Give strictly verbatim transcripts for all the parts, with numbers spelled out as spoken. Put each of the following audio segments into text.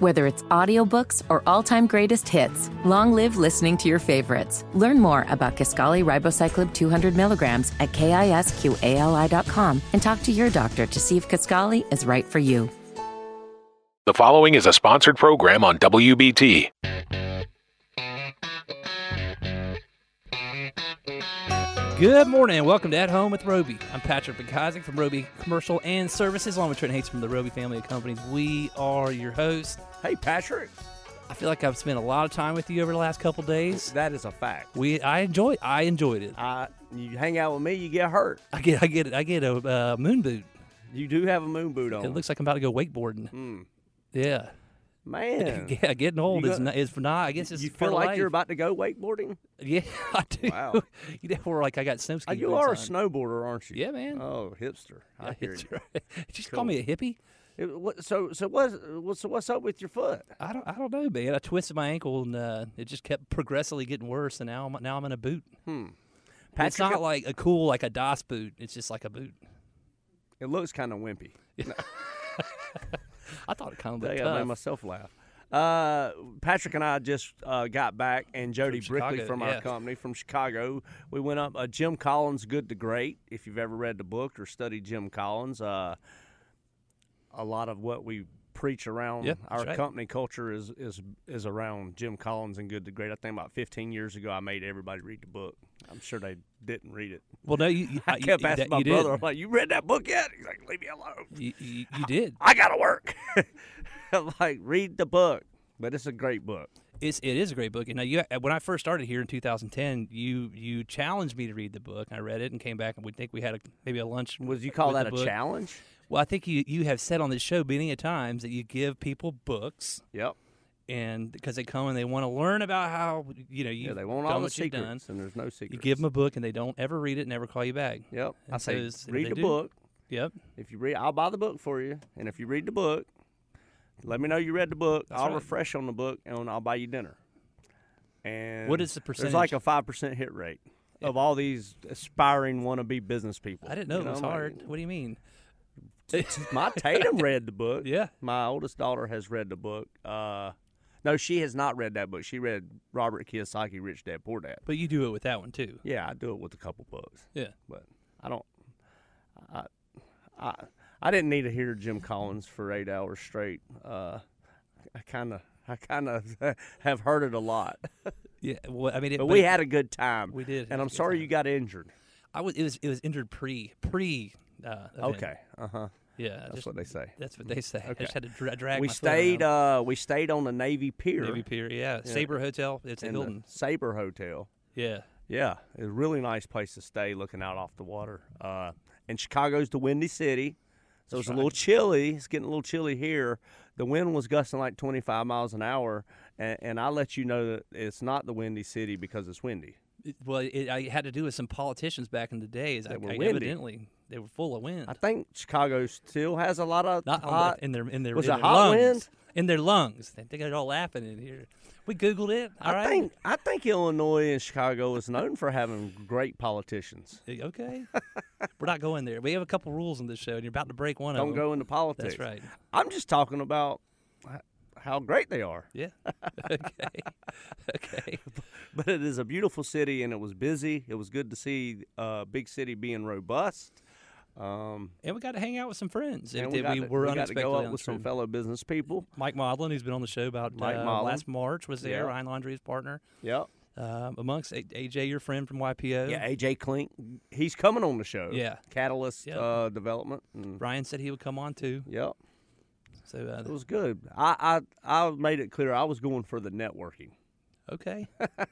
Whether it's audiobooks or all-time greatest hits, long live listening to your favorites. Learn more about Kisqali Ribociclib two hundred milligrams at kisqali dot com and talk to your doctor to see if Kisqali is right for you. The following is a sponsored program on W B T. Good morning and welcome to At Home with Roby. I'm Patrick McIsaac from Roby Commercial and Services, along with Trent Hates from the Roby family of companies. We are your hosts. Hey, Patrick. I feel like I've spent a lot of time with you over the last couple days. That is a fact. We, I enjoy, I enjoyed it. I, you hang out with me, you get hurt. I get, I get, I get a uh, moon boot. You do have a moon boot on. It looks like I'm about to go wakeboarding. Mm. Yeah, man. Yeah, getting old You is got- not, is not. I guess it's You part feel of like life. you're about to go wakeboarding? Yeah, I do. Wow. You know, we're like I got snow Uh, ski you boots are a on. snowboarder, aren't you? Yeah, man. Oh, hipster. I Yeah, hear it's you. right. Did you just Cool. call me a hippie? It- what- so, so what's, what's, so what's up with your foot? I don't, I don't know, man. I twisted my ankle and uh, it just kept progressively getting worse, and now I'm, now I'm in a boot. Hmm. It's Patrick, not like a cool, like a DOS boot. It's just like a boot. it looks kind of wimpy. I thought it kind of I looked gotta make tough. myself laugh. Uh, Patrick and I just uh, got back, and Jody From Brickley Chicago, from yeah. our company from Chicago. We went up uh, Jim Collins' Good to Great. If you've ever read the book or studied Jim Collins, uh, a lot of what we preach around Yeah, our that's right. company culture is is is around Jim Collins and Good to Great. I think about fifteen years ago, I made everybody read the book. I'm sure they didn't read it. Well, no, you, you, I you, kept you, asking that- my you brother, did. I'm like, "You read that book yet?" He's like, "Leave me alone. You, you, you did. I gotta work." I'm like, read the book, but it's a great book. It's it is a great book. And now you, when I first started here in two thousand ten, you you challenged me to read the book. I read it and came back, and we think we had a, maybe a lunch. Would you call with that the a book. challenge? Well, I think you you have said on this show many a times that you give people books, Yep. and because they come and they want to learn about how you know you Yeah, they want done all the what you've done. secrets, and there's no secrets. You give them a book and they don't ever read it, never call you back. Yep. I And so say, is- if read they the do- book. Yep. If you read, I'll buy the book for you. And if you read the book, let me know you read the book. That's I'll right. refresh on the book, and I'll buy you dinner. And What is the There's like percentage? a five percent hit rate of all these aspiring wannabe business people. I didn't know You it was I'm like, hard. What do you mean? My Tatum read the book. Yeah. My oldest daughter has read the book. Uh, no, she has not read that book. She read Robert Kiyosaki, Rich Dad, Poor Dad. But you do it with that one too. Yeah, I do it with a couple books. Yeah. But I don't. I, I, I didn't need to hear Jim Collins for eight hours straight. Uh, I kind of, I kind of have heard it a lot. Yeah. Well, I mean, it, But but we it- had a good time. We did have and a I'm good sorry time. you got injured. I was. It was. It was injured pre pre. Uh, event. Okay. Uh huh. Yeah. I That's just, what they say. That's what they say. I Okay. just had to dra- drag. We my foot stayed. around. Uh, we stayed on the Navy Pier. Navy Pier. Yeah. Sabre Hotel. It's a in the Hilton. Sabre Hotel. Yeah. Yeah, it's a really nice place to stay, looking out off the water. Uh, and Chicago's the windy city, so it's a little chilly. It's getting a little chilly here. The wind was gusting like twenty-five miles an hour, and, and I let you know that it's not the windy city because it's windy. It- well, it, I had to do with some politicians back in the day. Is I, were I windy. evidently they were full of wind. I think Chicago still has a lot of Not on hot. the, in their in their was in it their hot lungs. wind? In their lungs. They got it all laughing in here. We googled it. All I right. think I think Illinois and Chicago is known for having great politicians. Okay. We're not going there. We have a couple rules in this show, and you're about to break one of Don't them. go into politics. That's right. I'm just talking about h- how great they are. Yeah. okay. Okay. But it is a beautiful city, and it was busy. It was good to see uh, big city being robust. Um, And we got to hang out with some friends. and that we got, we to, were we got to unexpectedly go on up the with some trip. fellow business people. Mike Modlin, who's been on the show about Mike uh, Modlin. last March, was there. Yeah. Ryan Laundrie's partner. Yep. Um, amongst A- AJ, your friend from Y P O. Yeah, A J Klink, he's coming on the show. Yeah. Catalyst Yep. uh, Development. And, Ryan said he would come on too. yep. So uh, It was good. I, I I made it clear I was going for the networking okay.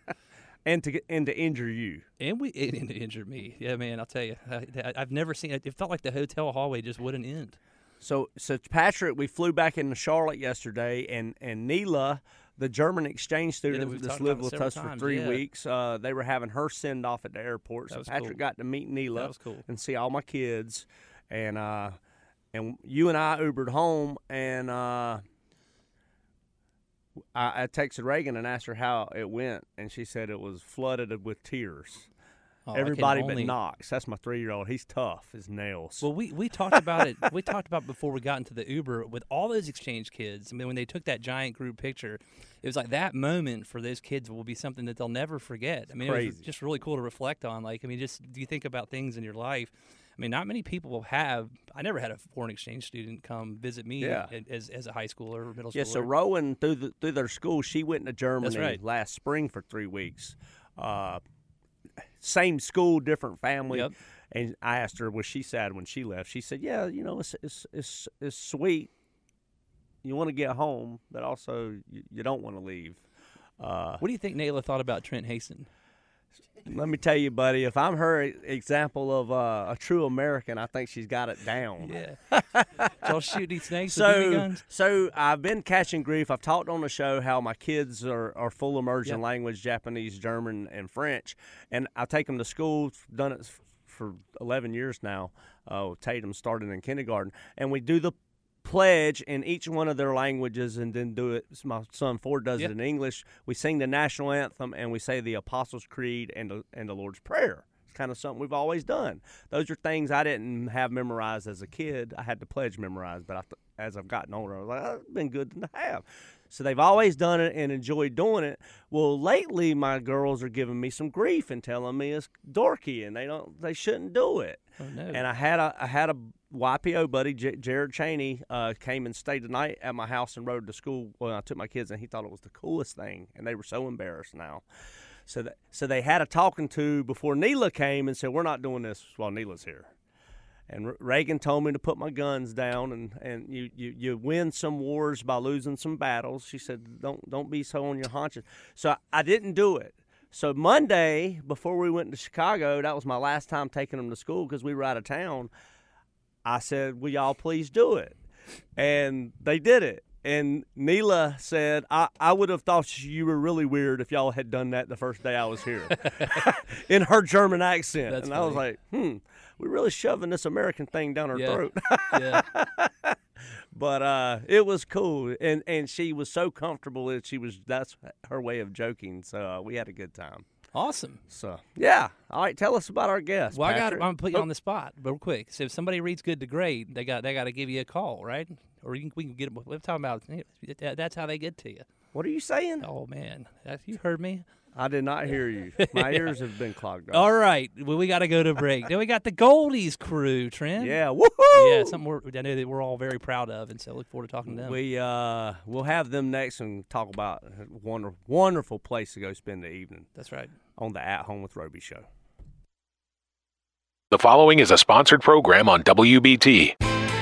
and to get, and to injure you. And we it, it injured me. Yeah, man, I'll tell you. I, I- I've never seen it. It felt like the hotel hallway just wouldn't end. So, so Patrick, we flew back into Charlotte yesterday, and and Neela, the German exchange student we've that's talked lived about with it us several for times, three yeah. weeks, uh, they were having her send off at the airport. That So was Patrick cool. got to meet Neela That was cool. and see all my kids, and uh, and you and I Ubered home, and uh, I, I texted Reagan and asked her how it went, and she said it was flooded with tears. Oh, I can Everybody only- but Knox. That's my three-year-old. He's tough as nails. Well, we, we talked about it. We talked about before we got into the Uber with all those exchange kids. I mean, when they took that giant group picture, it was like that moment for those kids will be something that they'll never forget. I mean, it was crazy. just really cool to reflect on. Like, I mean, just do you think about things in your life? I mean, not many people will have. I never had a foreign exchange student come visit me Yeah. as as a high schooler or middle schooler. Yeah, so Rowan, through the, through their school, she went to Germany right. last spring for three weeks. Uh, same school, different family. Yep. And I asked her, was she sad when she left? She said, yeah, you know, it's it's it's, it's sweet. You want to get home, but also you, you don't want to leave. Uh, What do you think Nayla thought about Trent Haston? let me tell you, buddy, if I'm her example of uh, a true American, I think she's got it down. Yeah. Y'all shoot these snakes with B B So, guns? so I've been catching grief. I've talked on the show how my kids are, are full immersion Yep. language, Japanese, German, and French, and I take them to school. Done it f- for eleven years now. Uh, Tatum started in kindergarten, and we do the pledge in each one of their languages, and then do it. My son Ford does Yep. it in English. We sing the national anthem, and we say the Apostles' Creed and the, and the Lord's Prayer. It's kind of something we've always done. Those are things I didn't have memorized as a kid. I had the pledge memorized, but I th- as I've gotten older, I was like, oh, it's been good to have. So they've always done it and enjoyed doing it. Well, lately my girls are giving me some grief and telling me it's dorky and they don't, they shouldn't do it. Oh, no. And I had a, I had a Y P O buddy, J- Jared Cheney, uh, came and stayed the night at my house and rode to school when I took my kids, and he thought it was the coolest thing, and they were so embarrassed now. So that, so they had a talking to before Neela came and said, we're not doing this while Neela's here. And R- Reagan told me to put my guns down, and, and you, you, you win some wars by losing some battles. She said, don't don't be so on your haunches. So I, I didn't do it. So Monday, before we went to Chicago, that was my last time taking them to school because we were out of town. I said, will y'all please do it? And they did it. And Neela said, I, I would have thought you were really weird if y'all had done that the first day I was here. In her German accent. That's and I was funny. like, hmm, we're really shoving this American thing down her Yeah. throat. Yeah. But uh, it was cool. And, and she was so comfortable that she was, that's her way of joking. So uh, we had a good time. Awesome. So, yeah. All right, tell us about our guest. Well, I got. I'm Patrick. gonna put you on the spot real quick. So if somebody reads good to great, they got they got to give you a call, right? Or you can, we can get them. We're talking about. that- That's how they get to you. What are you saying? Oh man, that, you heard me. I did not hear you. My ears have been clogged up. All right. Well, we got to go to break. Then we got the Goldies crew, Trent. Yeah, woohoo! Yeah, something we're, I know that we're all very proud of, and so look forward to talking to them. We uh, we'll have them next and talk about a wonderful, wonderful place to go spend the evening That's right. on the At Home with Roby show. The following is a sponsored program on W B T.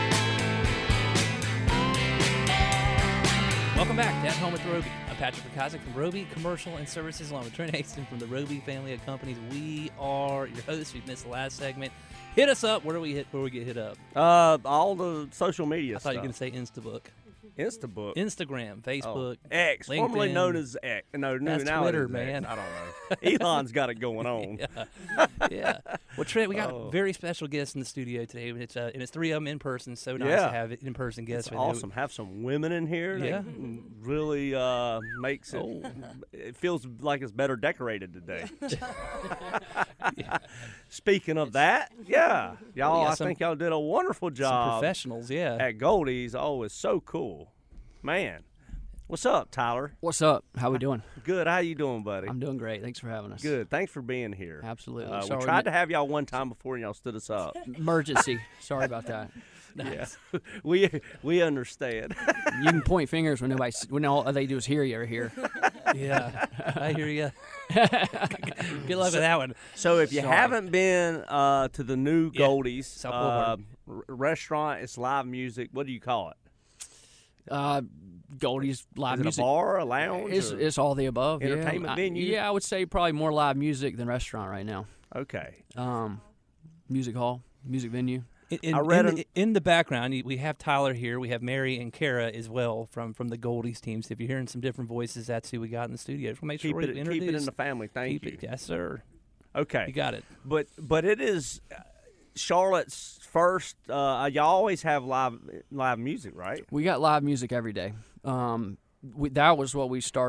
Welcome back to At Home with Roby. I'm Patrick Prakazic from Roby Commercial and Services, along with Trent Haston from the Roby family of companies. We are your hosts. We've missed the last segment. Hit us up. Where do we hit? Where do we get hit up? Uh, all the social media I thought stuff. you were going to say Instabook, Instabook. Instagram, Facebook. Oh, X, formerly LinkedIn. known as X. No, no, That's now Twitter, it is man. X. I don't know. Elon's got it going on. Yeah. yeah. Well, Trent, we got Oh. a very special guest in the studio today, and it's uh, and it's three of them in person. So nice Yeah. to have in person guests. It's with you. awesome. Have some women in here. Yeah. That really uh, makes it. Oh. It feels like it's better decorated today. Speaking of that, yeah, y'all. We got I some- think y'all did a wonderful Some job professionals, yeah. at Goldie's. Oh, it's so cool, man. What's up, Tyler? What's up? How we doing? Good. How you doing, buddy? I'm doing great. Thanks for having us. Good. Thanks for being here. Absolutely. Uh, we Sorry, tried ma- to have y'all one time before, and y'all stood us up. Emergency. Sorry about that. Nice. we we understand. You can point fingers when nobody, when all they do is hear you or hear. Yeah, I hear you. Good luck with that one. So if you Sorry. haven't been uh, to the new Yeah, Goldie's South uh, Boulevard. r- restaurant, it's live music. What do you call it? Uh, Goldie's live Is it music. a bar, a lounge? It's, or- it's all the above. yeah. Entertainment I- venue? Yeah, I would say probably more live music than restaurant right now. okay. Um, music hall, music venue. In, in, I read in, an- the, in the background, y- we have Tyler here. We have Mary and Kara as well from, from the Goldies team. So if you're hearing some different voices, that's who we got in the studio. Just wanna make sure Keep we it keep introduce. it in the family. Thank Keep you. it- yes, sir. Okay. You got it. But but it is uh, Charlotte's first. Uh, y'all always have live live music, right? We got live music every day. Um, we, that was what we started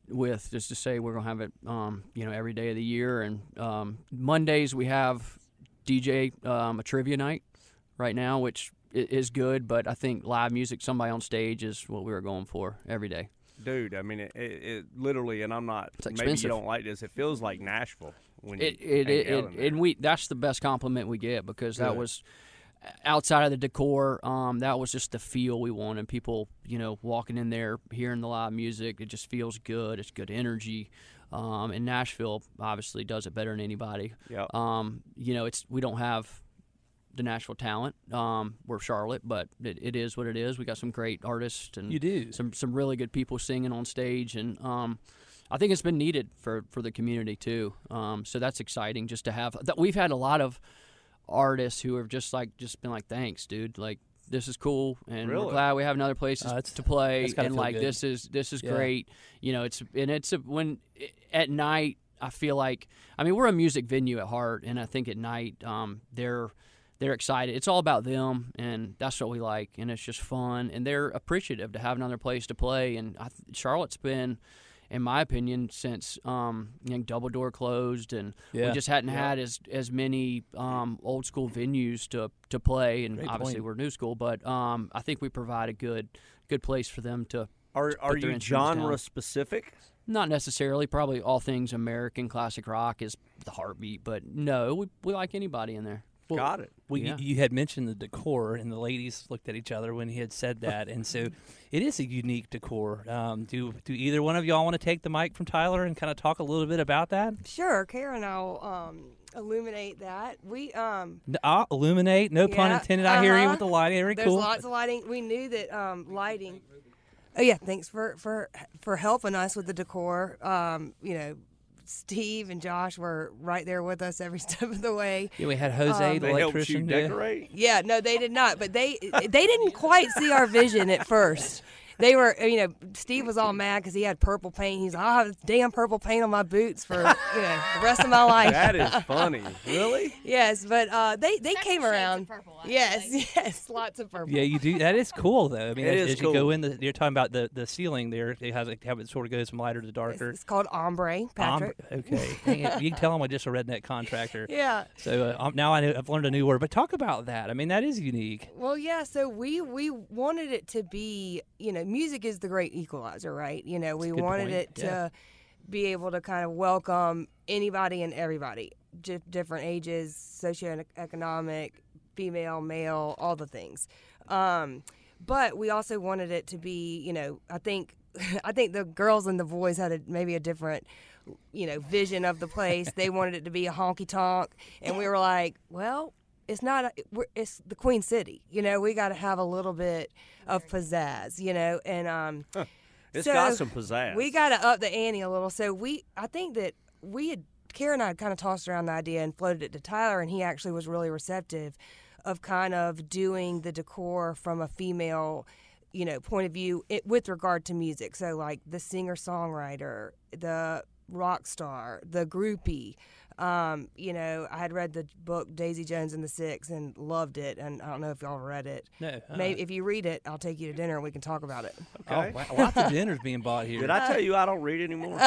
with just to say we're gonna have it, um, you know, every day of the year. And um, Mondays we have D J um, a trivia night right now, which is good. But I think live music, somebody on stage, is what we were going for every day. Dude, I mean, it, it, it literally, and I'm not. It's maybe expensive. you don't like this. It feels like Nashville when It you it, hang it, out it in there. and we that's the best compliment we get, because that Good. was outside of the decor. Um, that was just the feel we wanted. People, you know, walking in there, hearing the live music, it just feels good. It's good energy. Um, and Nashville obviously does it better than anybody. Yep. Um, you know, it's we don't have the Nashville talent. Um, we're Charlotte, but it, it is what it is. We got some great artists and You do. some some really good people singing on stage, and um, I think it's been needed for, for the community too. Um, so that's exciting just to have that. We've had a lot of artists who have just like just been like, thanks, dude. Like, this is cool, and Really? we're glad we have another place Uh, it's- to play. that's gotta And feel like good. this is this is Yeah. great. You know, it's and it's a, when at night I feel like I mean we're a music venue at heart, and I think at night um, they're they're excited. It's all about them, and that's what we like, and it's just fun, and they're appreciative to have another place to play. And I, Charlotte's been, in my opinion, since um, you know, Double Door closed, and Yeah. we just hadn't had as as many um, old school venues to to play, and Great obviously point. we're new school, but um, I think we provide a good good place for them to. Are put are their you instruments genre down. specific? Not necessarily, probably all things American classic rock is the heartbeat, but no, we we like anybody in there. Well, Got it. Well, Yeah. you, you had mentioned the decor, and the ladies looked at each other when he had said that, and so it is a unique decor. Um, do do either one of y'all want to take the mic from Tyler and kind of talk a little bit about that? Sure, Karen, I'll um, illuminate that. We um, N- Uh, illuminate, no pun Yeah, intended. I hear you uh-huh. with the lighting. Very there's cool. lots of lighting. We knew that um, lighting. Oh yeah, thanks for for for helping us with the decor. Um, you know, Steve and Josh were right there with us every step of the way. Yeah, we had Jose, Um, the They helped you electrician. yeah. decorate. Yeah, no, they did not. But they they didn't quite see our vision at first. They were, you know, Steve was all mad because he had purple paint. He's like, I'll have damn purple paint on my boots for, you know, the rest of my life. That is funny. Really? Yes, but uh, they, they came shades of around. purple, I feel yes, like. yes, lots of purple. Yeah, you do. That is cool, though. I mean, It as, is as you go cool. in, the, you're talking about the, the ceiling there. It has like, how it sort of goes from lighter to It's, darker. it's called ombre, Patrick. Um, okay, Dang it. You can tell I'm just a redneck contractor. Yeah. So uh, um, now I know, I've learned a new word. But talk about that. I mean, that is unique. Well, yeah. So we we wanted it to be, you know, music is the great equalizer, right? You know, we a good wanted point, it to yeah. be able to kind of welcome anybody and everybody, di- different ages, socioeconomic, female, male, all the things. Um, but we also wanted it to be, you know, I think I think the girls and the boys had a, maybe a different, you know, vision of the place. They wanted it to be a honky tonk, and we were like, well, it's not. A, we're, it's the Queen City. You know, we got to have a little bit of pizzazz. You know, and um, It's so got some pizzazz. we got to up the ante a little. So we, I think that we had Kara and I had kind of tossed around the idea and floated it to Tyler, and he actually was really receptive of kind of doing the decor from a female, you know, point of view it, with regard to music. So like the singer-songwriter, the rock star, the groupie. Um, you know, I had read the book Daisy Jones and the Six and loved it, and I don't know if y'all read it. No. uh-uh. Maybe if you read it, I'll take you to dinner and we can talk about it. Oh, wow. Lots of dinners being bought here. Did I tell you I don't read anymore?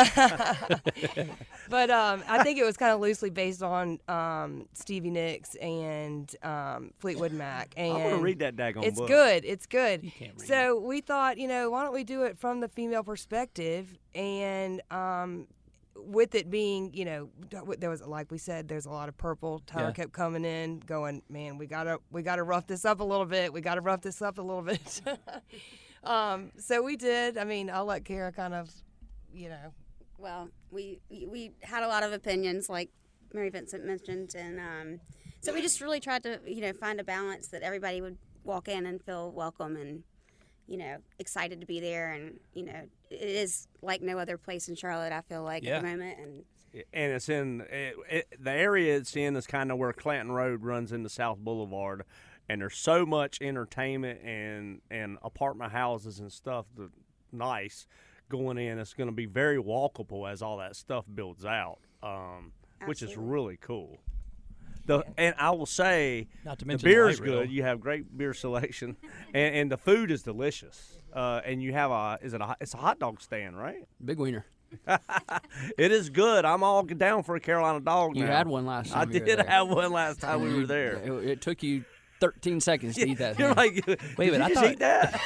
But um, I think it was kind of loosely based on um, Stevie Nicks and um, Fleetwood Mac. And I'm gonna read that daggone It's book. good. It's good. You can't read So we thought, you know, why don't we do it from the female perspective, and um, with it being, you know, there was, like we said, there's a lot of purple. Tyler Yeah. kept coming in, going, man, we gotta we gotta rough this up a little bit. We gotta rough this up a little bit. um, so we did. I mean, I'll let Kara kind of, you know. Well, we we had a lot of opinions, like Mary Vincent mentioned, and um, so we just really tried to, you know, find a balance that everybody would walk in and feel welcome and, you know, excited to be there. And, you know, it is like no other place in Charlotte, I feel like, Yeah. at the moment. And And it's in it, it, the area it's in is kind of where Clanton Road runs into South Boulevard, and there's so much entertainment and and apartment houses and stuff that nice going in. It's going to be very walkable as all that stuff builds out, um, which is Absolutely. really cool. The and I will say Not to the mention beer the is light rail. good. You have great beer selection, and, and the food is delicious. Uh, and you have a is it a it's a hot dog stand, right? Big wiener. It is good. I'm all down for a Carolina dog You now. had one last I time. you were did there. have one last time we were there. It, it took you thirteen seconds to eat that You're thing. like, Wait a did minute, I you just thought- eat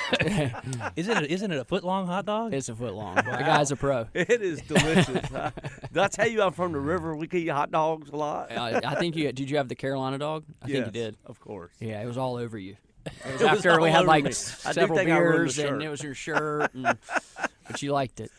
that? Isn't it? Isn't it a foot long hot dog? It's a foot long. The guy's a pro. It is delicious. Uh, Did I tell you I'm from the river? We can eat hot dogs a lot. Uh, I think you did. You have the Carolina dog? I think Yes, you did. of course. Yeah, it was all over you. It was It was after we all had over like me. I do several think I ruined the beers and shirt. it was your shirt, and, but you liked it.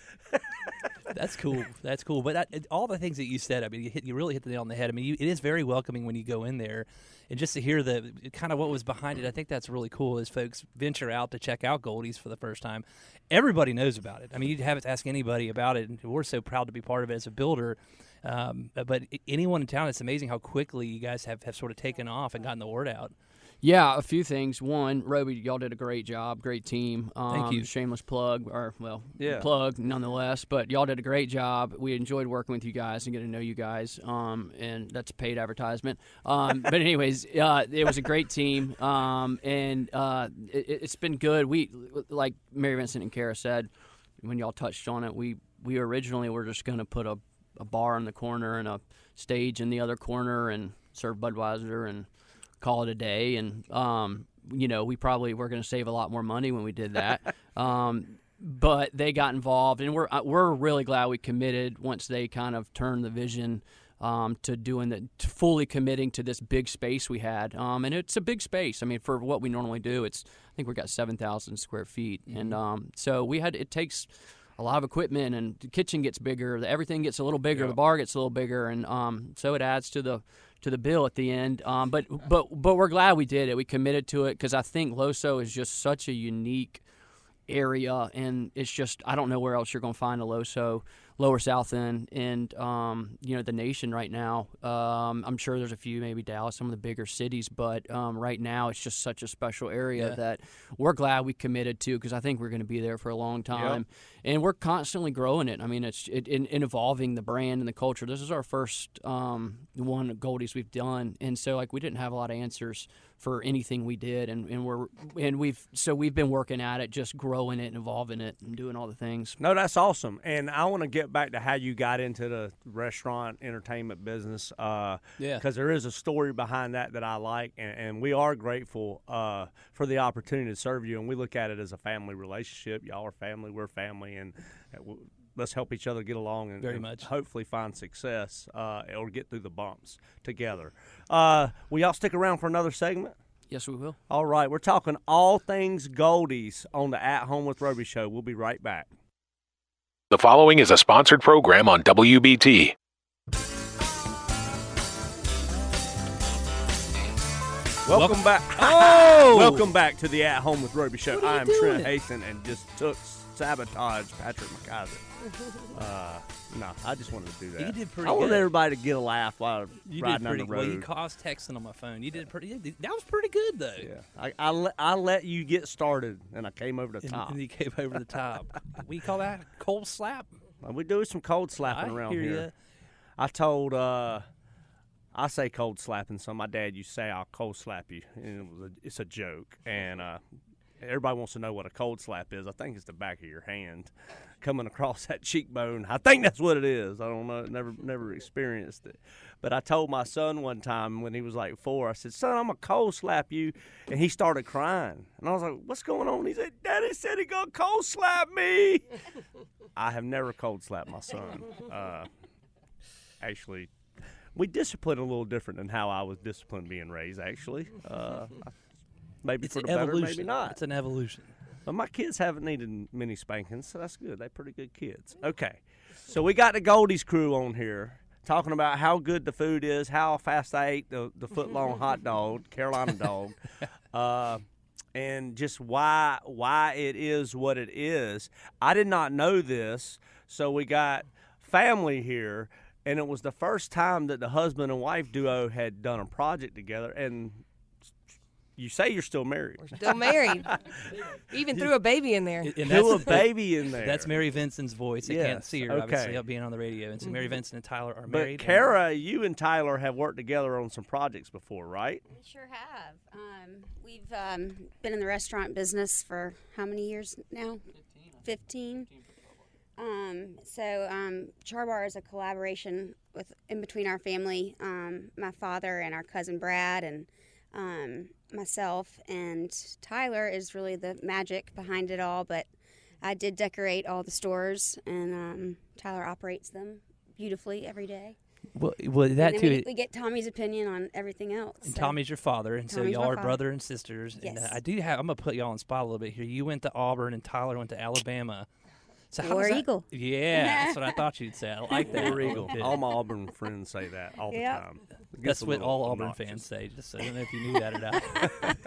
That's cool. That's cool. But that, it, all the things that you said, I mean, you, hit, you really hit the nail on the head. I mean, you, it is very welcoming when you go in there, and just to hear the kind of what was behind it, I think that's really cool. As folks venture out to check out Goldie's for the first time, everybody knows about it. I mean, you haven't to ask anybody about it, and we're so proud to be part of it as a builder. Um, but anyone in town, it's amazing how quickly you guys have, have sort of taken off and gotten the word out. Yeah, a few things. One, Roby, y'all did a great job, great team. Um, Thank you. Shameless plug, or well, Yeah. plug nonetheless. But y'all did a great job. We enjoyed working with you guys and getting to know you guys. Um, and that's a paid advertisement. Um, but anyways, uh, it was a great team. Um, and uh, it, it's been good. We, like Mary Vincent and Kara said, when y'all touched on it, we we originally were just going to put a, a bar in the corner and a stage in the other corner and serve Budweiser and call it a day. And um, you know, we probably were going to save a lot more money when we did that. um, but they got involved, and we're uh, we're really glad we committed once they kind of turned the vision um, to doing the to fully committing to this big space we had. Um, and it's a big space. I mean, for what we normally do, it's I think we've got seven thousand square feet, mm-hmm. and um, so we had it takes a lot of equipment, and the kitchen gets bigger, the, everything gets a little bigger, Yeah. the bar gets a little bigger, and um, so it adds to the to the bill at the end. Um, but but but we're glad we did it. We committed to it because I think Loso is just such a unique area, and it's just I don't know where else you're going to find a Loso, Lower South End, and um, you know, the nation right now. Um, I'm sure there's a few, maybe Dallas, some of the bigger cities, but um, right now it's just such a special area Yeah. that we're glad we committed to because I think we're going to be there for a long time, and we're constantly growing it. I mean, it's it, in, in evolving the brand and the culture. This is our first um, one at Goldie's we've done, and so like we didn't have a lot of answers for anything we did, and, and we're and we've so we've been working at it, just growing it and evolving it and doing all the things. No, that's awesome. And I want to get back to how you got into the restaurant entertainment business. Uh, Yeah. Because there is a story behind that that I like, and, and we are grateful uh, for the opportunity to serve you. And we look at it as a family relationship. Y'all are family, we're family, and uh, w- let's help each other get along and, Very and much. hopefully find success uh, or get through the bumps together. Uh, will y'all stick around for another segment? Yes, we will. All right, we're talking all things Goldies on the At Home with Roby show. We'll be right back. The following is a sponsored program on W B T. Welcome back. Oh! Welcome back to the At Home with Roby show. What are you I am Trent doing? Hasten and just took sabotage Patrick McIsaac. Uh, no, I just wanted to do that. You did pretty I wanted good. everybody to get a laugh while You riding did on pretty the well. road. You caused texting on my phone. You did pretty. That was pretty good though. yeah, I, I, let, I let you get started, and I came over the And, top. and you came over the top. We call that cold slap. We do some cold slapping I around hear here. ya. I told, uh, I say cold slapping. So my dad used to say, "I'll cold slap you," and it was a, it's a joke. And uh, everybody wants to know what a cold slap is. I think it's the back of your hand coming across that cheekbone. I think that's what it is. I don't know. Never, never experienced it. But I told my son one time when he was like four, I said, "Son, I'm gonna cold slap you," and he started crying. And I was like, "What's going on?" He said, "Daddy said he gonna cold slap me." I have never cold slapped my son. Uh, actually, we discipline a little different than how I was disciplined being raised, actually. Uh, maybe It's for an the better, evolution. maybe not. It's an evolution. But my kids haven't needed many spankings, so that's good. They're pretty good kids. Okay, so we got the Goldie's crew on here talking about how good the food is, how fast I ate the, the foot-long hot dog, Carolina dog, uh, and just why why it is what it is. I did not know this, so we got family here, and it was the first time that the husband and wife duo had done a project together, and you say you're still married. Still married. Even threw a baby in there. And Threw a that's- baby in there. That's Mary Vincent's voice. I can't Yes, see her, okay. obviously, up being on the radio. And so Mary Vincent and Tyler are But married. and- Kara, you and Tyler have worked together on some projects before, right? We sure have. Um, we've um, been in the restaurant business for how many years now? Fifteen. Um, so um, Char Bar is a collaboration with in between our family, um, my father and our cousin Brad, and um, myself. And Tyler is really the magic behind it all. But I did decorate all the stores, and um, Tyler operates them beautifully every day. Well, well that and then too. we, we get Tommy's opinion on everything else. And so. Tommy's your father, and Tommy's so my y'all are father. brother and sisters. Yes. And uh, I do have. I'm gonna put y'all on the spot a little bit here. You went to Auburn, and Tyler went to Alabama. So how War was that- Eagle. Yeah, that's what I thought you'd say. I like that. War Eagle. Good. All my Auburn friends say that all the Yep. time. It That's gets a what little all Auburn obnoxious. fans say. Just so I don't know if you knew that or not.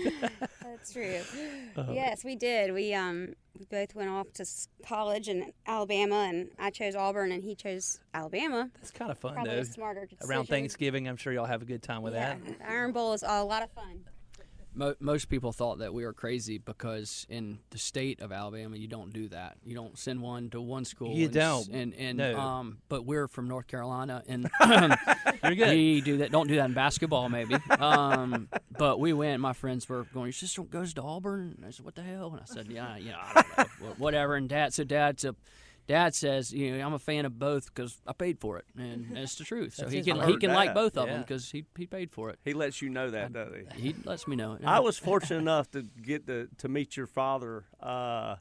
That's true. Uh-huh. Yes, we did. We um we both went off to s- college in Alabama, and I chose Auburn, and he chose Alabama. That's kind of fun Probably though. a smarter decision. Around Thanksgiving, I'm sure y'all have a good time with Yeah, that. the Iron Bowl is a lot of fun. Mo- most people thought that we were crazy because in the state of Alabama, you don't do that. You don't send one to one school. You and, don't. And and No. um, but we're from North Carolina, and You're good. we do that. Don't do that in basketball, maybe. Um, but we went. My friends were going. Your sister goes to Auburn. And I said, "What the hell?" And I said, "Yeah, you know, I don't know, Wha- whatever." And Dad, so Dad, so Dad says, "You know, I'm a fan of both because I paid for it, and it's the truth. So That's he his can I he heard can like that. both of them Yeah. because he he paid for it. He lets you know that, doesn't he? He lets me know it. I was fortunate enough to get to, to meet your father uh,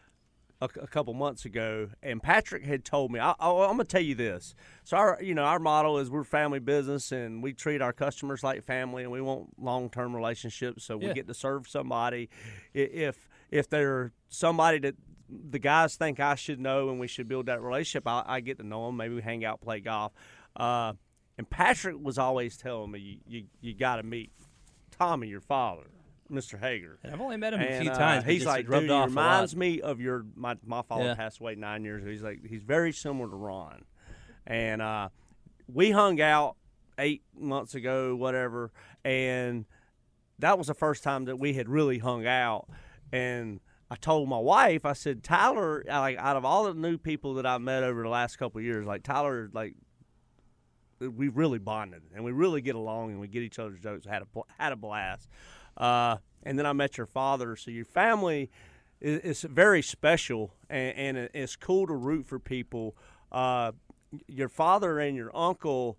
a, a couple months ago, and Patrick had told me. I, I, I'm gonna tell you this. So our, you know, our motto is we're family business, and we treat our customers like family, and we want long-term relationships. So we Yeah. get to serve somebody. I- If if they're somebody that the guys think I should know, and we should build that relationship, I, I get to know them. Maybe we hang out, play golf. Uh, and Patrick was always telling me, you you, you got to meet Tommy, your father, Mister Hager. And I've only met him a And, few uh, times. but he's just like, rubbed dude, he off a reminds lot. me of your my my father Yeah. passed away nine years ago. He's like, he's very similar to Ron, and uh, we hung out eight months ago, whatever, and that was the first time that we had really hung out. And I told my wife, I said, Tyler, like out of all the new people that I've met over the last couple of years, like Tyler, like we really bonded and we really get along and we get each other's jokes. Had a bl- had a blast. Uh, and then I met your father. So your family is, is very special, and, and it- it's cool to root for people. Uh, your father and your uncle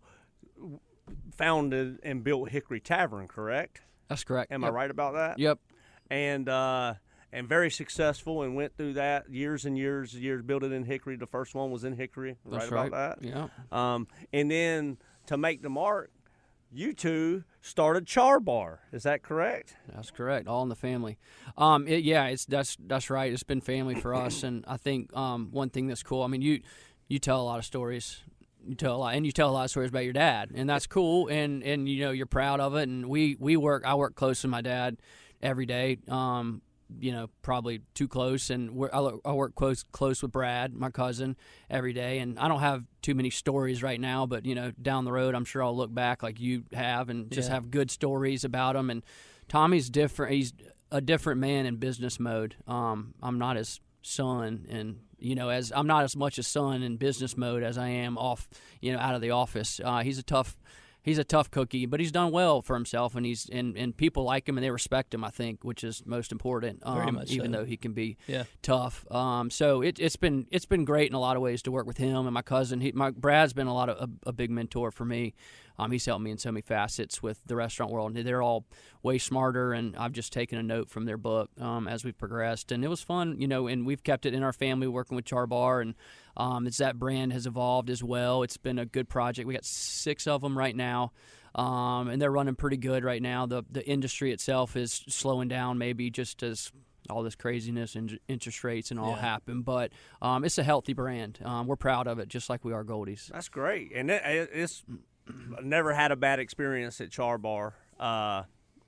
founded and built Hickory Tavern, correct? That's correct. Am Yep. I right about that? Yep. And uh, and very successful, and went through that years and years and years. Built it in Hickory. The first one was in Hickory. That's right about that. Yeah. Um, and then to make the mark, you two started Char Bar. Is that correct? That's correct. All in the family. Um, it, yeah, it's that's that's right. It's been family for us, and I think um, one thing that's cool. I mean, you you tell a lot of stories. You tell a lot, and you tell a lot of stories about your dad, and that's cool. And, and you know you're proud of it. And we, we work. I work close with my dad every day. Um, you know, probably too close, and we're, I, lo- I work close close with Brad, my cousin, every day. And I don't have too many stories right now, but you know, down the road, I'm sure I'll look back like you have, and just Yeah. have good stories about him. And Tommy's different. He's a different man in business mode. Um, I'm not his son, and you know, as I'm not as much a son in business mode as I am off, you know, out of the office. Uh, he's a tough. He's a tough cookie, but he's done well for himself, and he's and, and people like him and they respect him. I think, which is most important. Um, Very much even so. though he can be Yeah. tough. Um, so it, it's been it's been great in a lot of ways to work with him and my cousin. He, my Brad's been a lot of a, a big mentor for me. Um, he's helped me in so many facets with the restaurant world. And they're all way smarter, and I've just taken a note from their book um, as we've progressed. And it was fun, you know. And we've kept it in our family, working with Char Bar, and um, it's that brand has evolved as well. It's been a good project. We got six of them right now. Um, and they're running pretty good right now. The the industry itself is slowing down, maybe just as all this craziness and interest rates and all Yeah. happen. But um, it's a healthy brand. Um, we're proud of it, just like we are Goldie's. That's great. And it, it, it's I never had a bad experience at Char Bar. Uh,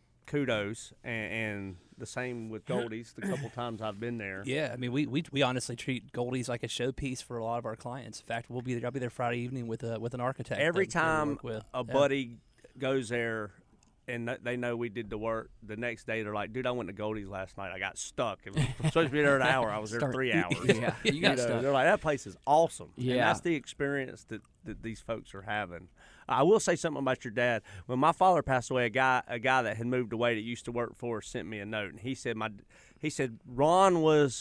kudos. And, and the same with Goldie's the couple times I've been there. Yeah, I mean, we, we we honestly treat Goldie's like a showpiece for a lot of our clients. In fact, we'll be there. I'll be there Friday evening with a with an architect. Every that- that we time work with. a Yeah. buddy goes there and th- they know we did the work, the next day they're like, dude, I went to Goldie's last night. I got stuck. It was supposed to be there an hour. I was there Start- three hours. Yeah, you got know, stuck. They're like, that place is awesome. And Yeah. that's the experience that, that these folks are having. I will say something about your dad. When my father passed away, a guy a guy that had moved away that used to work for us sent me a note, and he said my he said Ron was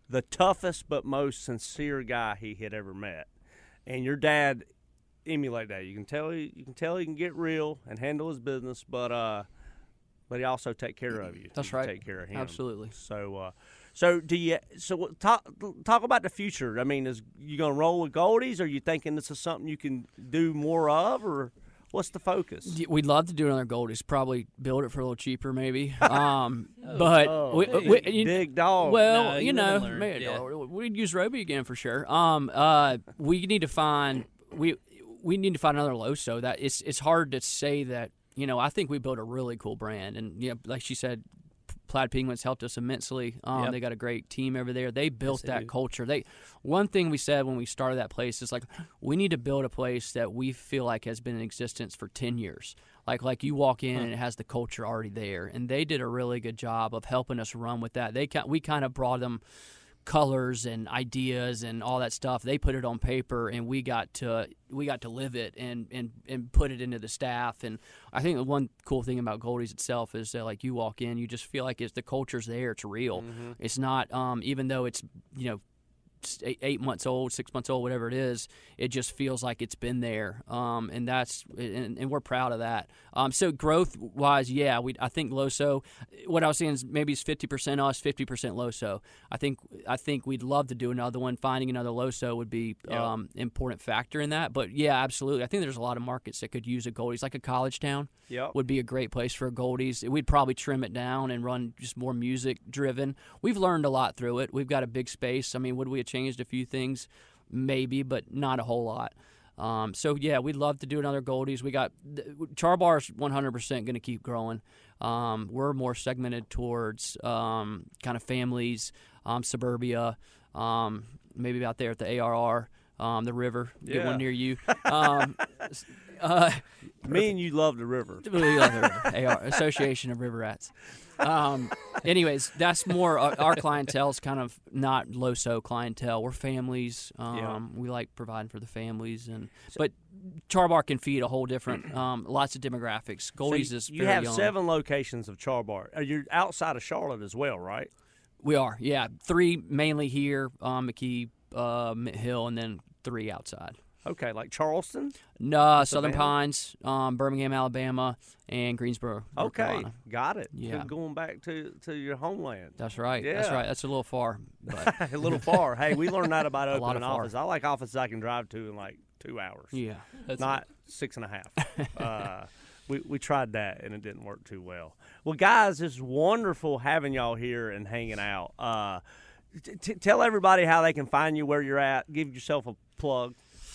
the toughest but most sincere guy he had ever met. And your dad emulate that. You can tell he, you can tell he can get real and handle his business, but uh, but he also take care of you. That's You right. Take care of him. Absolutely. So, uh, so do you? So talk talk about the future. I mean, is you gonna roll with Goldies? Or are you thinking this is something you can do more of, or what's the focus? Yeah, we'd love to do another Goldies. Probably build it for a little cheaper, maybe. Um, but Oh, we, big, we, you- big dog. Well, No, you you know, live and learn, maybe yeah. we'd use Roby again for sure. Um, uh, we need to find we we need to find another Loso. That it's it's hard to say that. You know, I think we built a really cool brand, and you know, like she said, Plaid Penguins helped us immensely. Um, Yep. They got a great team over there. They built Yes, they that do. culture. They one thing we said when we started that place is like, we need to build a place that we feel like has been in existence for ten years. Like like you walk in and it has the culture already there, and they did a really good job of helping us run with that. They ki- we kind of brought them colors and ideas and all that stuff. They put it on paper, and we got to we got to live it and and and put it into the staff. And I think the one cool thing about Goldies itself is that like you walk in, you just feel like it's the culture's there. It's real. Mm-hmm. It's not um, even though it's you know. Eight, eight months old, six months old, whatever it is, it just feels like it's been there, um, and that's and, and we're proud of that. Um, so growth wise, yeah, we I think Loso. What I was saying is maybe it's fifty percent us, fifty percent Loso. I think I think we'd love to do another one. Finding another Loso would be Yep. um, important factor in that. But yeah, absolutely. I think there's a lot of markets that could use a Goldies, like a college town. Yep. Would be a great place for a Goldies. We'd probably trim it down and run just more music driven. We've learned a lot through it. We've got a big space. I mean, would we have changed a few things? Maybe, but not a whole lot. Um, so yeah, we'd love to do another Goldies. We got Char Bar's one hundred percent going to keep growing. Um, we're more segmented towards um, kind of families, um, suburbia, um, maybe out there at the A R R. Um, the river, get Yeah. one near you. Um, uh, Me and you love the river. we love the river. A R, Association of River Rats. Um, anyways, that's more uh, our clientele's kind of not Loso clientele. We're families. Um, Yeah. We like providing for the families, and but Char Bar can feed a whole different, um, lots of demographics. Goldies So you, is you very have young. seven locations of Char Bar. Uh, You're outside of Charlotte as well, right? We are, yeah, three mainly here, um, McKee, uh, Mint Hill, and then three outside. Okay, like Charleston. No, Southern Savannah? Pines, um, Birmingham, Alabama, and Greensboro, North Okay, Carolina. got it. Yeah. So going back to, to your homeland. That's right. That's Yeah. right. That's a little far, but A little far. Hey, we learned that about A lot opening of far. office. I like offices I can drive to in like two hours. yeah. That's Not six and a half. uh, we, we tried that, and it didn't work too well. Well, guys, it's wonderful having y'all here and hanging out. Uh, t- t- tell everybody how they can find you, where you're at. Give yourself a plug.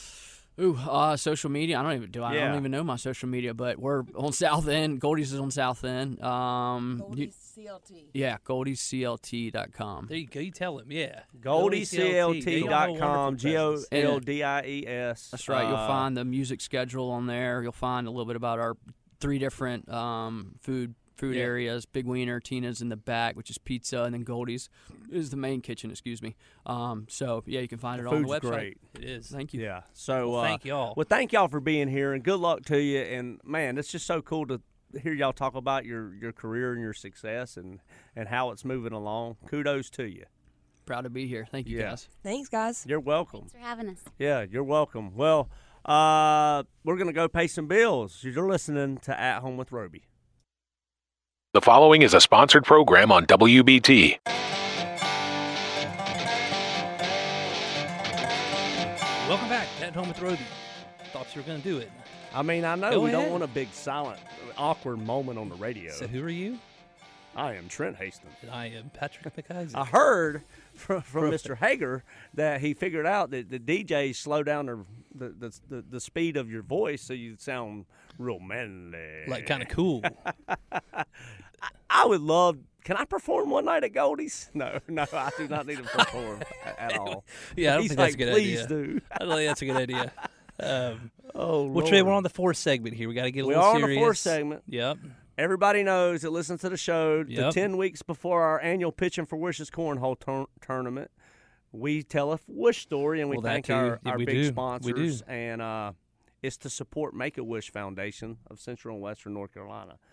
Ooh, uh, social media. I don't even do. I Yeah. don't even know my social media, but we're on South End. Goldies is on South End. Um, you- Goldies C L T. yeah, goldies c l t dot com. There you go. You tell him, yeah. goldie c l t dot com, G O G L D I E S. That's right. You'll Uh, find the music schedule on there. You'll find a little bit about our three different um, food food Yeah. areas. Big Wiener, Tina's in the back, which is pizza, and then Goldies is the main kitchen. Excuse me. Um, so yeah, you can find it all on the food's website. great. It is. Thank you. Yeah. So Well, uh, thank y'all. Well, thank y'all for being here, and good luck to you. And man, it's just so cool to hear y'all talk about your, your career and your success and, and how it's moving along. Kudos to you. Proud to be here. Thank you, Yeah. guys. Thanks, guys. You're welcome. Thanks for having us. Yeah, you're welcome. Well, uh, we're gonna go pay some bills. You're listening to At Home with Roby. The following is a sponsored program on W B T. Welcome back. At Home with Roby. Thought you were going to do it. I mean, I know Go we don't ahead. want a big silent, awkward moment on the radio. So who are you? I am Trent Hastings. And I am Patrick McIsaac. I heard from, from Mister Hager that he figured out that the D Js slow down their, the, the the the speed of your voice so you sound real manly. Like kind of cool. I would love. Can I perform one night at Goldie's? No, no, I do not need to perform a- at all. Yeah, I don't He's think like, that's a good please idea. do. I don't think that's a good idea. Um, Oh, well, Lord. Trey, we're on the fourth segment here. We got to get a We little are on serious. the fourth segment. Yep. Everybody knows that listens to the show. The Yep. ten weeks before our annual Pitching for Wishes cornhole tur- tournament, we tell a wish story and we Well, that thank too. our, Yeah, our we big do. We sponsors. do. And uh, it's to support Make a Wish Foundation of Central and Western North Carolina.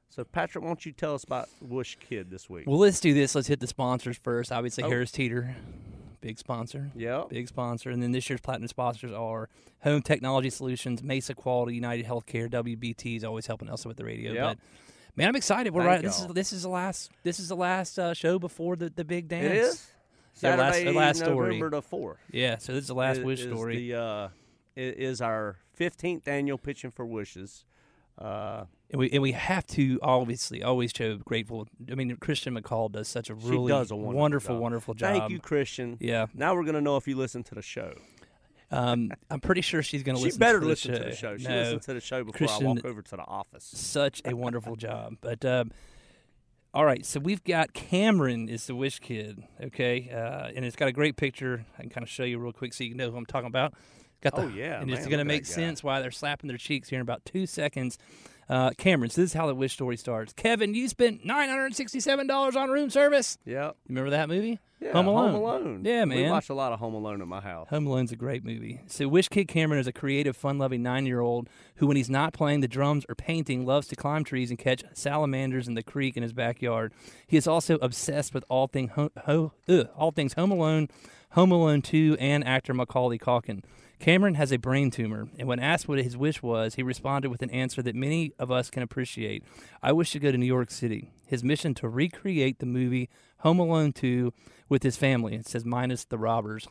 So, Patrick, why don't you tell us about Wish Kid this week? Well, let's do this. Let's hit the sponsors first. Obviously, Oh. Harris Teeter, big sponsor. Yep. Big sponsor. And then this year's platinum sponsors are Home Technology Solutions, Mesa Quality, United Healthcare, W B T is always helping us with the radio. Yep. But man, I'm excited. We're Thank right. This is y'all. this is the last. This is the last uh, show before the, the big dance. It is? Yeah, last- Saturday, last story. November the fourth. Yeah. So this is the last is, Wish is story. The, uh, i- is our fifteenth annual Pitching for Wishes. Uh, And we and we have to obviously always show grateful. I mean, Christian McCall does such a she really does a wonderful, wonderful, job. wonderful job. Thank you, Christian. Yeah. Now we're going to know if you listen to the show. Um, I'm pretty sure she's going to She listen. better to the listen show. to the show. She No, listens to the show before Christian- I walk over to the office. Such a wonderful job. But um, all right, so we've got Cameron is the Wish Kid. Okay, uh, and it's got a great picture. I can kind of show you real quick so you can know who I'm talking about. Got the, Oh, yeah, and man, it's look going to at make that guy. sense why they're slapping their cheeks here in about two seconds. Uh, Cameron, so this is how the Wish story starts. Kevin, you spent nine hundred sixty-seven dollars on room service. Yep. You remember that movie? Yeah, Home Alone. Home Alone. Yeah, We man. watch a lot of Home Alone at my house. Home Alone's a great movie. So Wish Kid Cameron is a creative, fun-loving nine-year-old who, when he's not playing the drums or painting, loves to climb trees and catch salamanders in the creek in his backyard. He is also obsessed with all, thing ho- ho- ugh, all things Home Alone, Home Alone two, and actor Macaulay Culkin. Cameron has a brain tumor, and when asked what his wish was, he responded with an answer that many of us can appreciate. I wish to go to New York City. His mission to recreate the movie Home Alone two with his family. It says minus the robbers.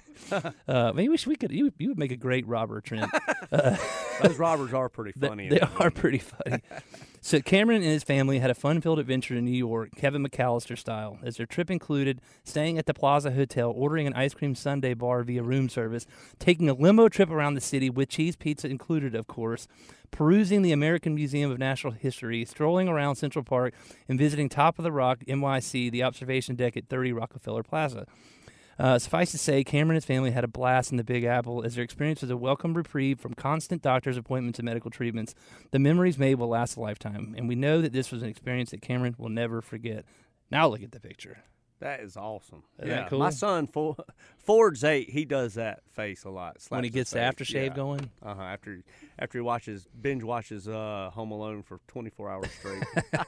uh, maybe we, should, we could. You, you would make a great robber, Trent. Uh, Those robbers are pretty They- funny. in They that are movie. pretty funny. So Cameron and his family had a fun-filled adventure in New York, Kevin McAllister style, as their trip included staying at the Plaza Hotel, ordering an ice cream sundae bar via room service, taking a limo trip around the city with cheese pizza included, of course, perusing the American Museum of Natural History, strolling around Central Park, and visiting Top of the Rock, N Y C, the observation deck at thirty Rockefeller Plaza. Uh, suffice to say, Cameron and his family had a blast in the Big Apple as their experience was a welcome reprieve from constant doctor's appointments and medical treatments. The memories made will last a lifetime, and we know that this was an experience that Cameron will never forget. Now look at the picture. That is awesome. Isn't yeah, that cool? my son Ford, Ford's eight. He does that face a lot. When slaps he his gets the face. aftershave yeah. going. Uh huh. After after he watches binge watches uh, Home Alone for twenty-four hours straight.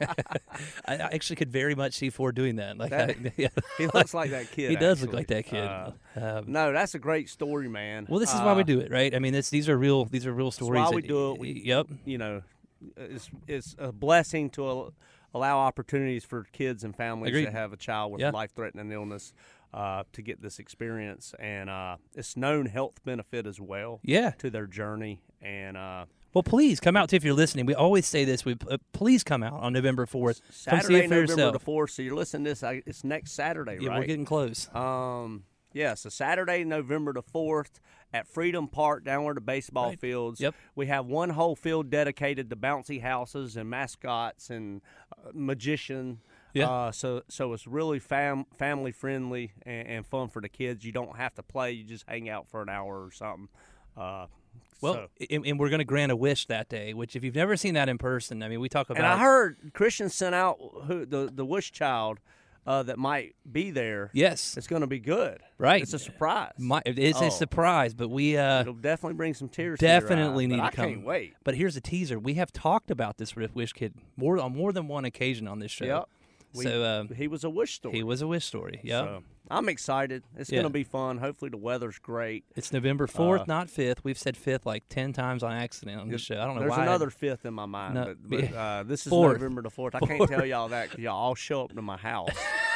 I, I actually could very much see Ford doing that. Like, That- I, yeah. he looks like that kid. He does look actually. like that kid. Uh, Um, no, that's a great story, man. well, this is why we Uh, do it, right? I mean, this, these are real. These are real stories. why we that- do it. We- yep. You know, it's it's a blessing to al- allow opportunities for kids and families Agreed. that have a child with Yeah. life-threatening illness uh, to get this experience, and uh, it's known health benefit as well Yeah. to their journey. And uh, Well, please come out too if you're listening. We always say this. We uh, please come out on November fourth. Come see Saturday, it for November yourself. the fourth. So you're listening to this. I, it's next Saturday, Yeah, right? we're getting close. Um, yeah, so Saturday, November the fourth at Freedom Park down where the baseball Right. fields. Yep. We have one whole field dedicated to bouncy houses and mascots and uh, magician. Yeah. Uh, so so it's really fam- family friendly and, and fun for the kids. You don't have to play. You just hang out for an hour or something. Uh, Well, so. and, and we're going to grant a wish that day. Which, if you've never seen that in person, I mean, we talk about. And I heard Christian sent out who the the wish child uh, that might be there. Yes, It's going to be good. Right. It's a surprise. my, it is Oh. a surprise, but we uh, It'll definitely bring some tears. to your definitely eyes, need but to I come. can't wait. But here's a teaser: we have talked about this with Wish Kid more on more than one occasion on this show. Yep. We- So um, he was a wish story. he was a wish story. Yeah. So, I'm excited. It's Yeah. going to be fun. Hopefully the weather's great. It's November fourth, Uh, not fifth. We've said fifth like ten times on accident on this show. I don't know There's why. I- another fifth in my mind, No, but, but uh, this is fourth. November the fourth. I Fourth. can't tell y'all that because y'all all show up to my house.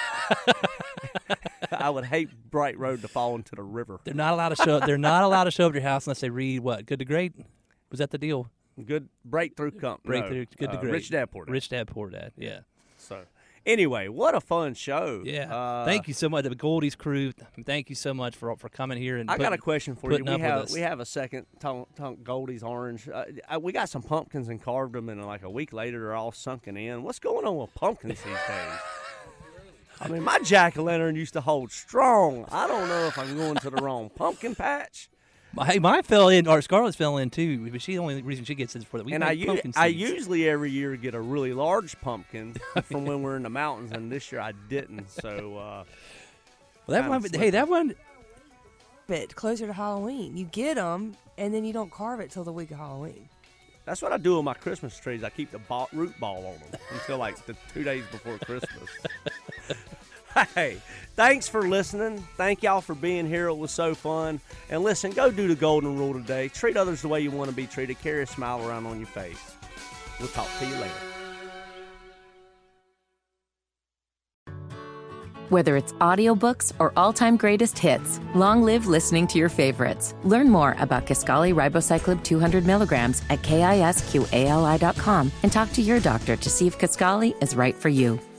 I would hate Bright Road to fall into the river. They're not allowed to show. They're not allowed to show up at your house unless they read what? Good to great. Was that the deal? Good breakthrough company. Breakthrough. Good to uh, great. Rich Dad Poor Dad. Rich Dad Poor Dad. Yeah. So anyway, what a fun show. Yeah. Uh, thank you so much, the Goldie's crew. Thank you so much for for coming here and. I got a putting- question for you. putting We up with have us. we have a second tongue, tongue Goldie's orange. Uh, uh, we got some pumpkins and carved them, and like a week later, they're all sunken in. What's going on with pumpkins these days? I mean, my jack o' lantern used to hold strong. I don't know if I'm going to the wrong pumpkin patch. Hey, mine fell in, or Scarlett's fell in too, but she's the only reason she gets it is for that. We and make I, u- pumpkin I seeds. usually every year get a really large pumpkin from when we're in the mountains, and this year I didn't. So uh, Well, that kinda one, hey, slipping. that one. Bit closer to Halloween. You get them, and then you don't carve it till the week of Halloween. That's what I do with my Christmas trees. I keep the ball, root ball on them until like the two days before Christmas. Hey, thanks for listening. Thank y'all for being here. It was so fun. And listen, go do the golden rule today. Treat others the way you want to be treated. Carry a smile around on your face. We'll talk to you later. Whether it's audiobooks or all-time greatest hits, long live listening to your favorites. Learn more about Kisqali Ribociclib two hundred milligrams at kisqali dot com and talk to your doctor to see if Kisqali is right for you.